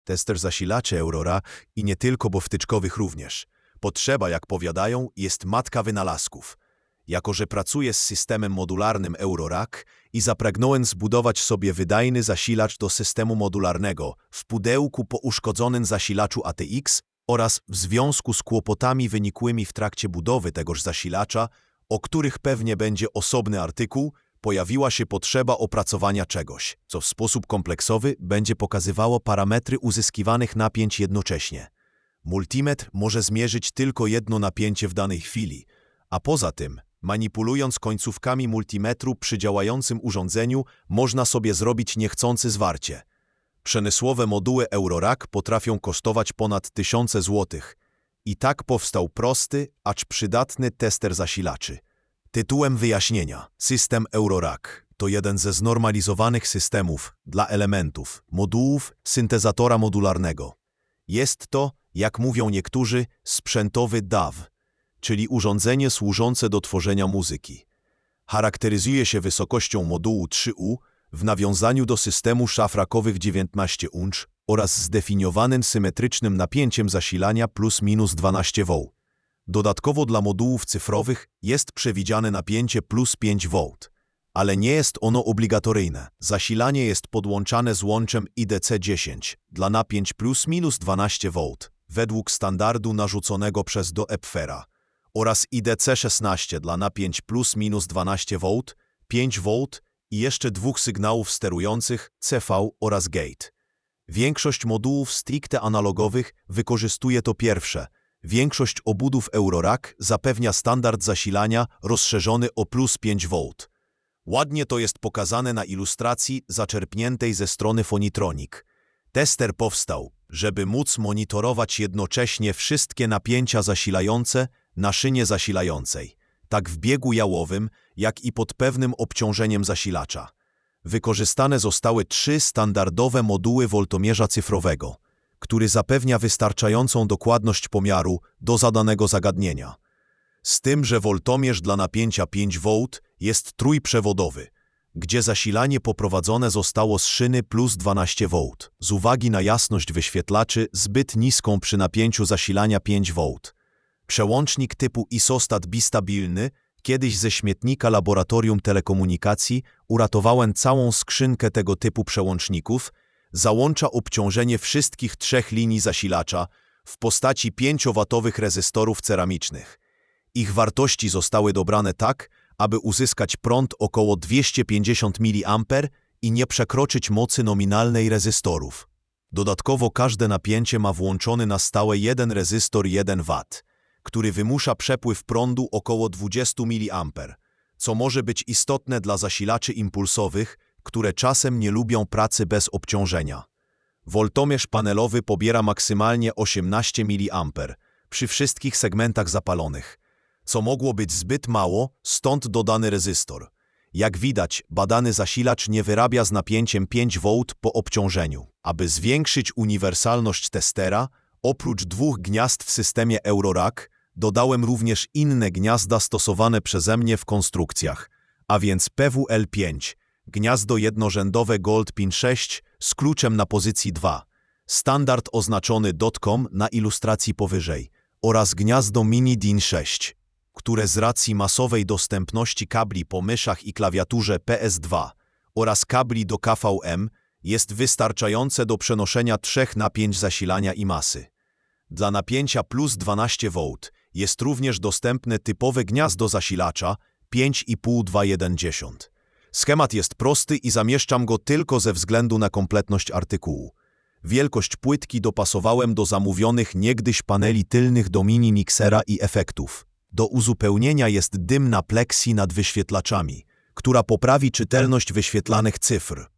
Tester zasilaczy Aurora i nie tylko, bo wtyczkowych również. Potrzeba, jak powiadają, jest matka wynalazków. Jako że pracuję z systemem modularnym Eurorack i zapragnąłem zbudować sobie wydajny zasilacz do systemu modularnego w pudełku po uszkodzonym zasilaczu ATX oraz w związku z kłopotami wynikłymi w trakcie budowy tegoż zasilacza, o których pewnie będzie osobny artykuł, pojawiła się potrzeba opracowania czegoś, co w sposób kompleksowy będzie pokazywało parametry uzyskiwanych napięć jednocześnie. Multimetr może zmierzyć tylko jedno napięcie w danej chwili, a poza tym, manipulując końcówkami multimetru przy działającym urządzeniu, można sobie zrobić niechcący zwarcie. Przemysłowe moduły Eurorack potrafią kosztować ponad 1000 złotych. I tak powstał prosty, acz przydatny tester zasilaczy. Tytułem wyjaśnienia: system Eurorack to jeden ze znormalizowanych systemów dla elementów, modułów syntezatora modularnego. Jest to, jak mówią niektórzy, sprzętowy DAW, czyli urządzenie służące do tworzenia muzyki. Charakteryzuje się wysokością modułu 3U w nawiązaniu do systemu szafrakowych 19 unch oraz zdefiniowanym symetrycznym napięciem zasilania plus-minus 12 V. Dodatkowo dla modułów cyfrowych jest przewidziane napięcie plus 5 V, ale nie jest ono obligatoryjne. Zasilanie jest podłączane z łączem IDC-10 dla napięć plus-minus 12 V według standardu narzuconego przez DOEPFERA oraz IDC-16 dla napięć plus-minus 12 V, 5 V i jeszcze dwóch sygnałów sterujących CV oraz gate. Większość modułów stricte analogowych wykorzystuje to pierwsze. Większość obudów Eurorack zapewnia standard zasilania rozszerzony o plus 5 V. Ładnie to jest pokazane na ilustracji zaczerpniętej ze strony Phonitronic. Tester powstał, żeby móc monitorować jednocześnie wszystkie napięcia zasilające na szynie zasilającej, tak w biegu jałowym, jak i pod pewnym obciążeniem zasilacza. Wykorzystane zostały 3 standardowe moduły woltomierza cyfrowego, który zapewnia wystarczającą dokładność pomiaru do zadanego zagadnienia. Z tym, że woltomierz dla napięcia 5 V jest trójprzewodowy, gdzie zasilanie poprowadzone zostało z szyny plus 12 V. Z uwagi na jasność wyświetlaczy zbyt niską przy napięciu zasilania 5 V. Przełącznik typu isostat bistabilny, kiedyś ze śmietnika laboratorium telekomunikacji uratowałem całą skrzynkę tego typu przełączników, załącza obciążenie wszystkich 3 linii zasilacza w postaci 5-watowych rezystorów ceramicznych. Ich wartości zostały dobrane tak, aby uzyskać prąd około 250 mA i nie przekroczyć mocy nominalnej rezystorów. Dodatkowo każde napięcie ma włączony na stałe jeden rezystor 1 W, który wymusza przepływ prądu około 20 mA, co może być istotne dla zasilaczy impulsowych, które czasem nie lubią pracy bez obciążenia. Woltomierz panelowy pobiera maksymalnie 18 mA przy wszystkich segmentach zapalonych, co mogło być zbyt mało, stąd dodany rezystor. Jak widać, badany zasilacz nie wyrabia z napięciem 5 V po obciążeniu. Aby zwiększyć uniwersalność testera, oprócz 2 gniazd w systemie Eurorack, dodałem również inne gniazda stosowane przeze mnie w konstrukcjach, a więc PWL5, gniazdo jednorzędowe Goldpin 6 z kluczem na pozycji 2, standard oznaczony .com na ilustracji powyżej oraz gniazdo Mini DIN 6, które z racji masowej dostępności kabli po myszach i klawiaturze PS2 oraz kabli do KVM jest wystarczające do przenoszenia 3 napięć zasilania i masy. Dla napięcia plus 12 V jest również dostępne typowe gniazdo zasilacza 5,5-2,1. Schemat jest prosty i zamieszczam go tylko ze względu na kompletność artykułu. Wielkość płytki dopasowałem do zamówionych niegdyś paneli tylnych do mini miksera i efektów. Do uzupełnienia jest dymna plexi nad wyświetlaczami, która poprawi czytelność wyświetlanych cyfr.